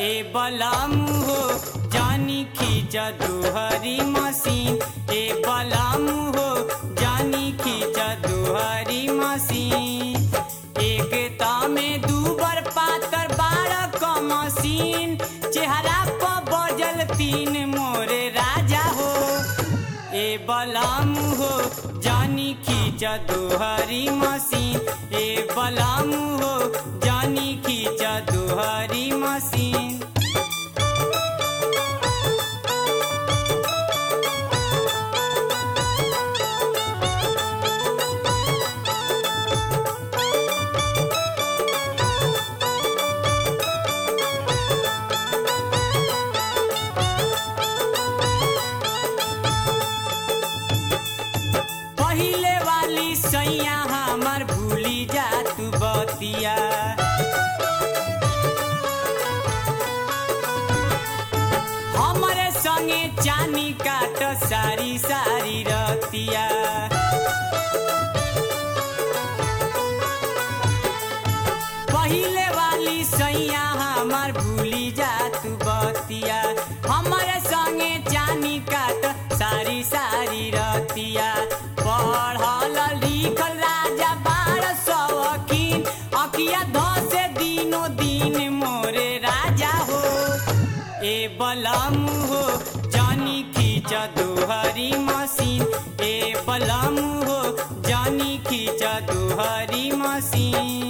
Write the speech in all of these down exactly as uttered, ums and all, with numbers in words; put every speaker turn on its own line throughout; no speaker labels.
ए बलम हो जानी खींच दुहरी मशीन ए बलम हो जानी खींच दुहरी मशीन एक तामे दूबर पातर बारह क मशीन चेहरा पर बजल तीन मोरे राजा हो ए बलम हो जानी खींच दुहरी मशीन ए बलम हो जानी खींच दुहरी मशीन पहिले वाली सैया हमार भूली जा तू बतिया हमारे संगे चानी काट सारी सारी रतिया पहिले वाली सैया हमार भूली जा तू बतिया हमारे संगे चानी काट सारी सारी रतिया पढ़ल लिखल राजा बारह सौखीन अखिया धसे दिनो दिन मोरे राजा हो ए बलम हो जानी खींच दुहरी मशीन ए बलम हो जानी खींच दुहरी मशीन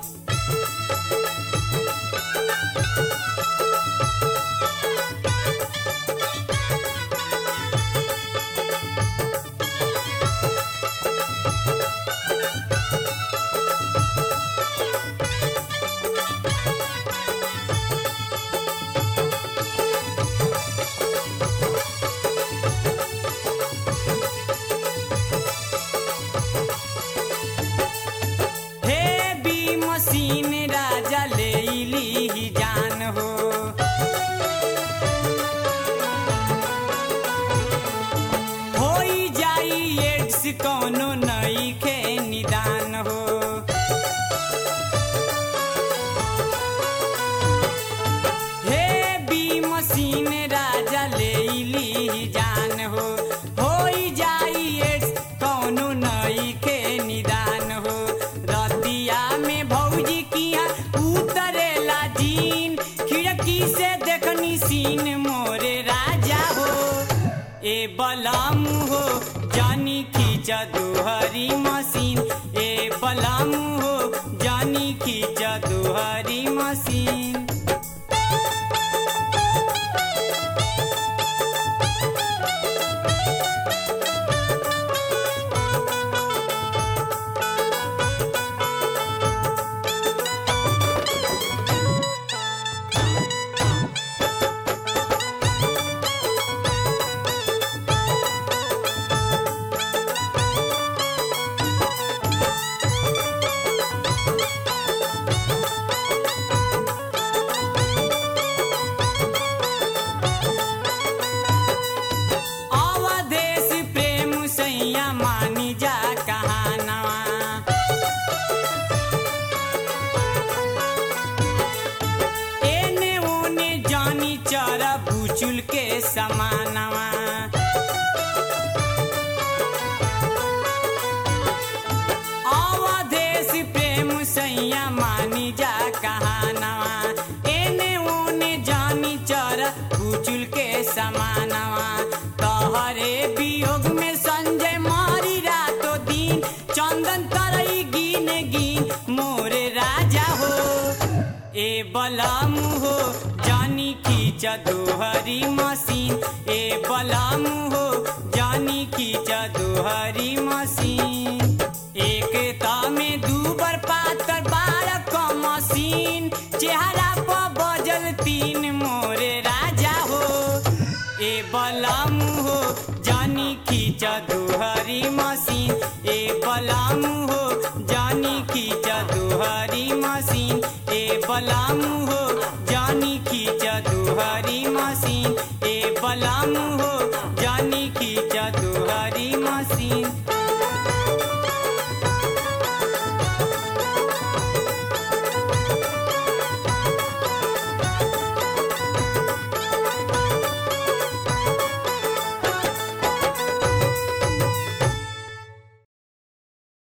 मशीन राजा ले ली जान हो होई जाई एड्स कौनो नई खे निदान हो हे बी मशीन राजा ले ली जान हो होई जाई एड्स कौनो नई खे निदान हो रतिया में भौजी किया उतरेला जीन खिड़की से देखनी सीन मोरे राजा हो ए बलम हो जानी खींच दुहरी मशीन ए बलम हो जानी खींच दुहरी मशीन मानी जा कहानवा एने ओने जानी चरा बुचुल के समानवा अवधेश प्रेम सैया मानी जा कहानवा एने ओने जानी चरा बुचुल के समानवा तहरे वियोग में संजय मारी रातो दिन चंदन तरई गिन गिन मोरे राजा हो ए बलम हो जानी खींच दुहरी मशीन ए बलम हो जानी खींच दुहरी मशीन एक तामे दूबर पातर बारह क मशीन चेहरा पर बजल तीन मोरे राजा हो ए बलम हो जानी खींच दुहरी मशीन ए बलम हो जानी खींच दुहरी मशीन ए बलम हो जानी खींच दुहरी मशीन ए बलम हो जानी खींच दुहरी मशीन।